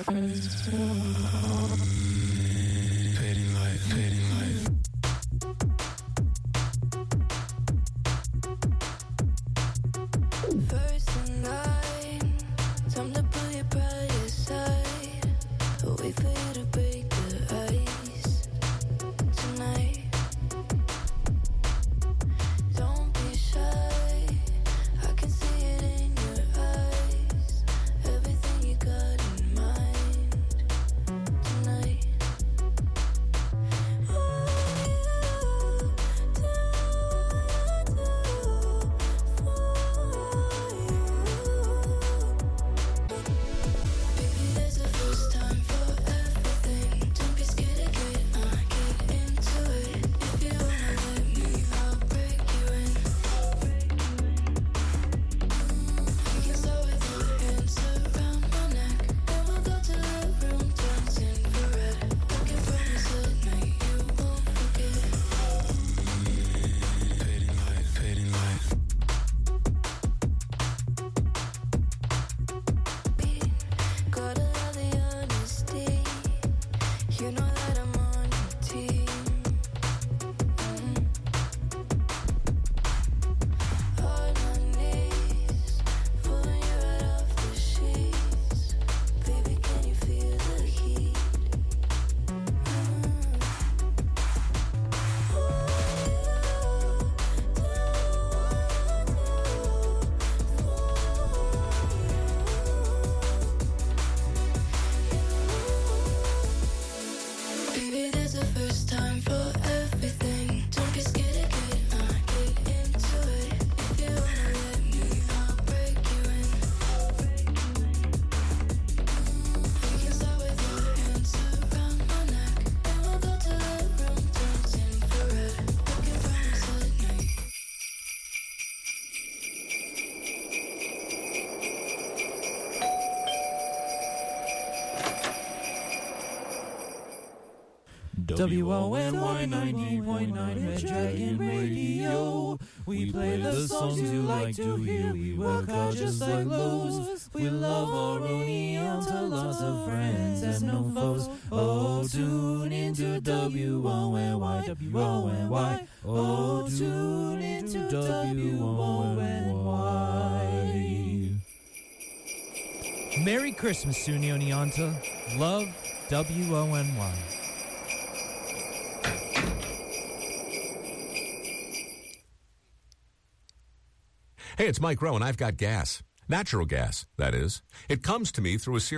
Fading light, fading light. First in line, time to pull your pride aside. Wait for you to break the ice tonight. Don't be shy, I can see it in your eyes. Everything you got in mind tonight. Oh, you do what I do for you. Baby, there's a first time for everything. Don't be scared to get into it. If you wanna let me, I'll break you in. We can start with your hands around my neck, then we'll go to the room, turns infrared. I can promise tonight you won't forget. Fading light, fading light. Gotta love the honesty. You know that I'm on your team. On my knees, pulling you right off the sheets. Baby, can you feel the heat? Oh, you do what I do for you. Baby, there's a first time for everything. Don't be scared to get into it. If you wanna let me, I'll break you in. We can start with your hands around my neck, then we'll go to the room, turns infrared. I can promise tonight. WONY 90.9 Red Dragon Radio. We play the songs you like to hear. We work hard just like Lowe's. We love our Oneonta, lots of friends and no foes. Oh, tune into WONY, WONY. Oh, tune into WONY. Merry Christmas, SUNY Oneonta. Love, WONY. Hey, it's Mike Rowe, and I've got gas. Natural gas, that is. It comes to me through a series